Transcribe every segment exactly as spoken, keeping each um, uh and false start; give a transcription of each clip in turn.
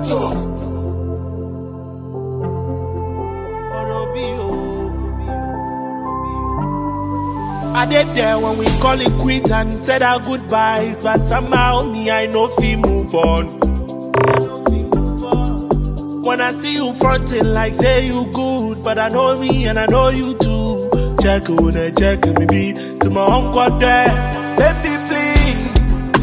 I did there when we call it quit and said our goodbyes, but somehow me I know fi move on. When I see you fronting like say you good, but I know me and I know you too. Check on and check me be to my uncle there. Baby please,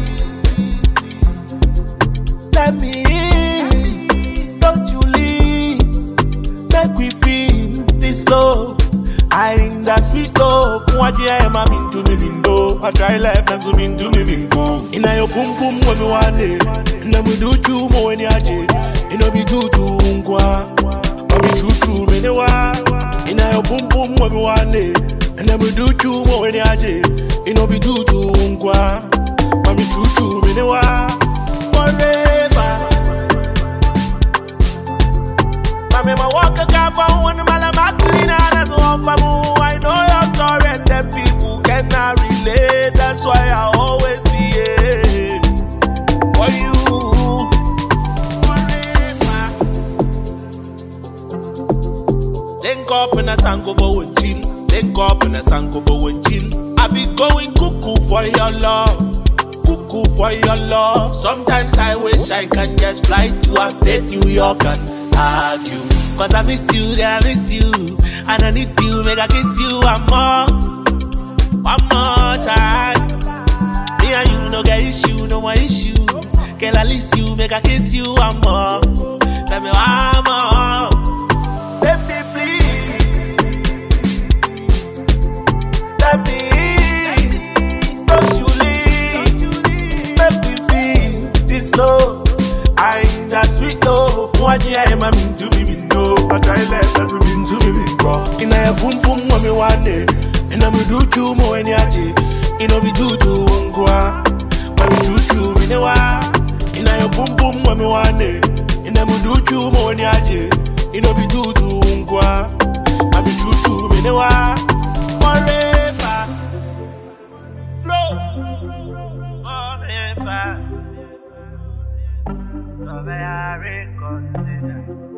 let me in, don't you leave. Make we feel this love. I in that sweet love. What you am I mean to me window? I try life and zoom into me window. In a your boom boom when me one day, and then we do two more when you are jade. You know be two two unkwa, but be true true me ne wa. In a your boom boom when me one day, and then we do two more when you are jade. You know be two two unkwa, but be true true me ne wa. Forever, mama ma walk a gap on one malamatina. I know your story and them people cannot relate. That's why I always be here for you. Forever. Link up in a sango for one chill. Link up in a sango for one chill. I be going cuckoo for your love. Cuckoo for your love. Sometimes I wish I can just fly to upstate New York and argue. Cause I miss you, yeah, I miss you. And I need you, make I kiss you one more. One more time. Me and you no get issue, no more issue. Girl, I miss you, make I kiss you one more. Tell me one more. Baby, please. Let me in. Don't you leave. Make me feel this love. I in that sweet love. What you am I mean to me? I try left as we been to me big bro. In a boom boom when me one day, and I'm do two more in your jade. You know be two two unkwa, but be true true me ne wa. In a boom boom when me one day, and I'm do two more in your jade. You know be two two unkwa, but be true true me ne wa. Forever, flow, forever, so may I reconsider.